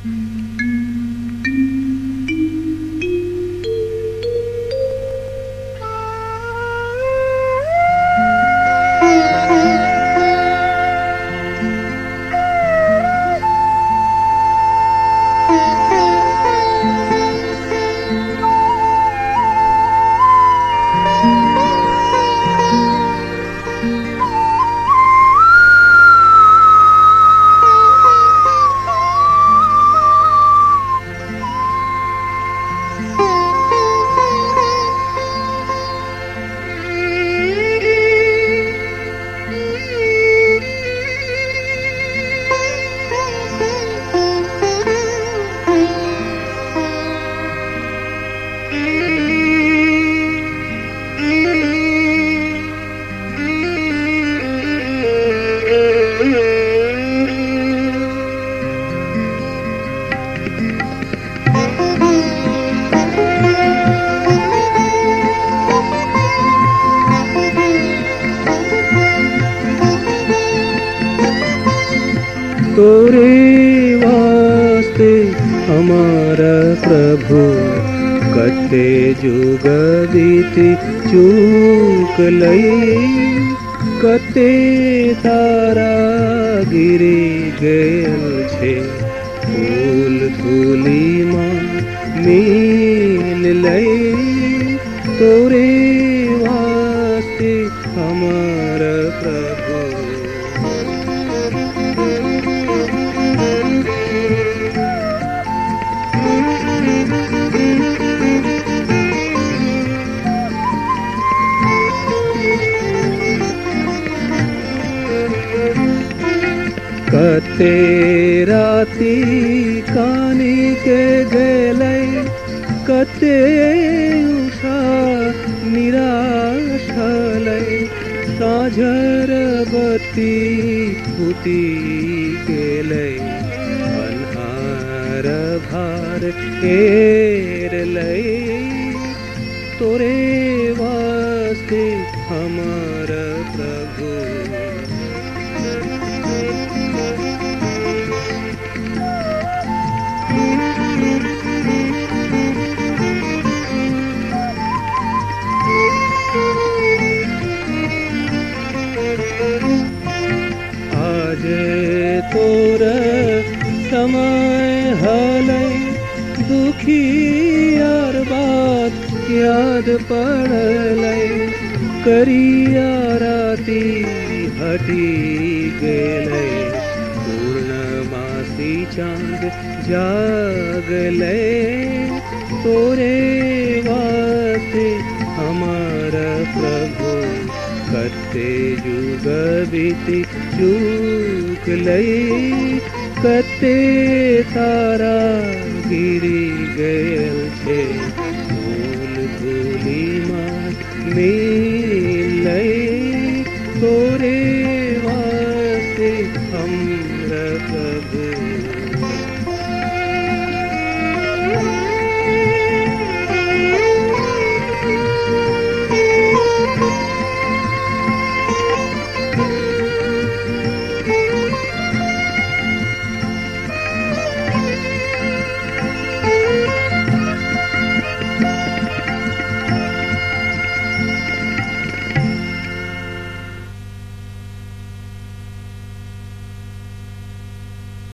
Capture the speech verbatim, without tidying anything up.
तोरे वास्ते हमारा प्रभु कते जुग बीती चूक लई, कते तारा गिरी गयल छे फूल धूली मां मिल लई। तोरे वास्ते हमारा प्रभु कते राती कानी के गेलै, कते उषा निराश हलै, साझर बत्ती फूटी गेलै, अन्हार भार घेरलै। तोरे वास्ते हमारा प्रभु आज तोर समय हलै, दुखी यार बात याद पड़लै, करिया राती हटी गेलै, पूर्णमासी चांद जागलै। तोरे वास्ते हमारा प्रभु कते जुग बीती चूक लई, कते तारा गिरी गयल छे फूल धूली मां मिल लई। तोरे वास्ते हमरा प्रभु